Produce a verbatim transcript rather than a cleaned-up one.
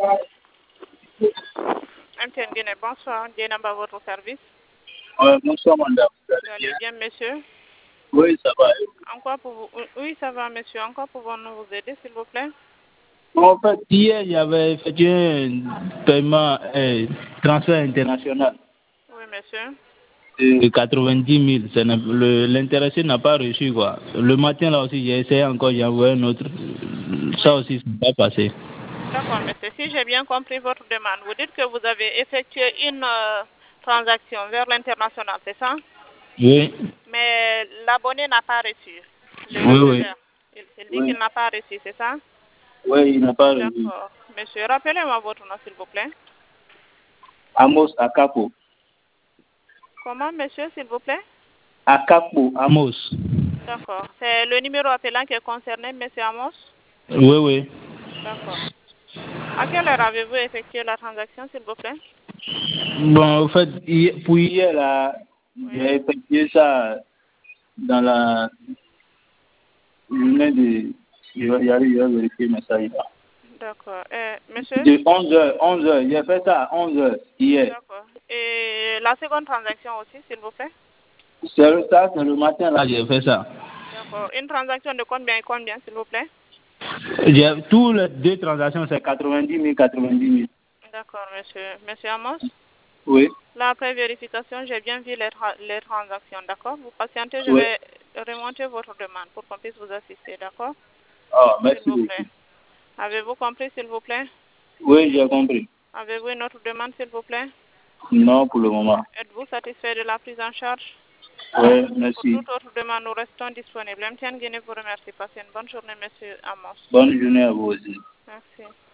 M T N Guinée, bonsoir. Dienamba, votre service. Euh, bonsoir, madame. Vous Vous allez allez bien, monsieur? Oui, ça va. Encore pour vous... Oui, ça va, monsieur. Encore pouvons-nous vous aider, s'il vous plaît? En fait, hier, j'avais effectué un paiement, euh, transfert international Oui, monsieur. de quatre-vingt-dix mille. Ça n'a- le- L'intéressé n'a pas reçu, quoi. Le matin, là aussi, j'ai essayé encore, j'ai envoyé un autre. Ça Oui. aussi, ça n'a pas passé. D'accord, monsieur. Si j'ai bien compris votre demande, vous dites que vous avez effectué une euh, transaction vers l'international, c'est ça? Oui. Mais l'abonné n'a pas reçu. Le Oui, oui. receveur. Il, il dit Oui, qu'il n'a pas reçu, c'est ça? oui, il n'a pas reçu. D'accord. Monsieur, rappelez-moi votre nom, s'il vous plaît. Amos Akapo. Comment, monsieur, s'il vous plaît? Akapo, Amos. D'accord. C'est le numéro appelant qui est concerné, monsieur Amos? Oui, oui. D'accord. À quelle heure avez-vous effectué la transaction, s'il vous plaît? Bon, en fait, hier- pour hier, là, Oui. j'ai effectué ça dans la journée de... Il va y aller, il va vérifier mes message là. D'accord. Euh, monsieur? De onze heures, onze heures. J'ai fait ça à onze heures hier. D'accord. Et la seconde transaction aussi, s'il vous plaît? C'est le- ça, c'est le matin là, j'ai fait ça. D'accord. Une transaction de combien et combien, s'il vous plaît? J'ai, tous les deux transactions, c'est quatre-vingt-dix mille, quatre-vingt-dix mille. D'accord, monsieur. Monsieur Amos? Oui, Là, après vérification, j'ai bien vu les, tra- les transactions, d'accord? Vous patientez, je oui. vais remonter votre demande pour qu'on puisse vous assister, d'accord? Ah, S'il merci vous beaucoup. plaît. Avez-vous compris, s'il vous plaît? Oui, j'ai compris. Avez-vous une autre demande, s'il vous plaît? Non, pour le moment. Êtes-vous satisfait de la prise en charge? Oui, Pour merci. toute autre demande, nous restons disponibles. M T N Guinée vous remercie. Passez une bonne journée, monsieur Amos. Bonne journée à vous aussi. Merci.